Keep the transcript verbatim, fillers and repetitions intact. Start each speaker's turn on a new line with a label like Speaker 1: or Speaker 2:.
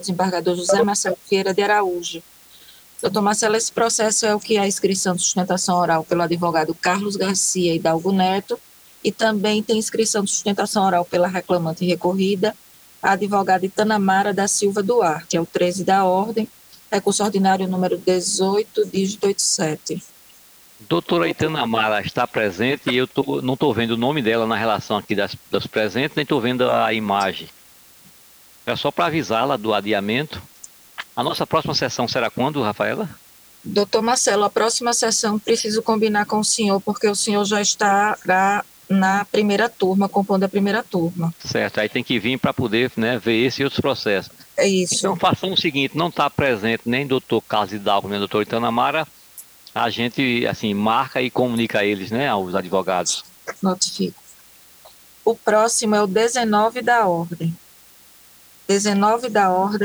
Speaker 1: desembargador José Marcelo Vieira de Araújo. Doutor Marcelo, esse processo é o que é a inscrição de sustentação oral pelo advogado Carlos Garcia Hidalgo Neto, e também tem inscrição de sustentação oral pela reclamante recorrida, a advogada Itanamara da Silva Duarte, é o treze da ordem, recurso ordinário número dezoito, dígito oitenta e sete.
Speaker 2: Doutora Itanamara está presente e eu tô, não estou vendo o nome dela na relação aqui das, das presentes, nem estou vendo a imagem. É só para avisá-la do adiamento. A nossa próxima sessão será quando, Rafaela?
Speaker 1: Doutor Marcelo, a próxima sessão preciso combinar com o senhor, porque o senhor já está na primeira turma, compondo a primeira turma.
Speaker 2: Certo, aí tem que vir para poder, né, ver esse e outros processos.
Speaker 1: É isso.
Speaker 2: Então façamos o seguinte, não está presente nem doutor Carlos Hidalgo, nem doutor Itanamara, a gente, assim, marca e comunica a eles, né, aos advogados.
Speaker 1: Notifico. O próximo é o dezenove da ordem. dezenove da ordem.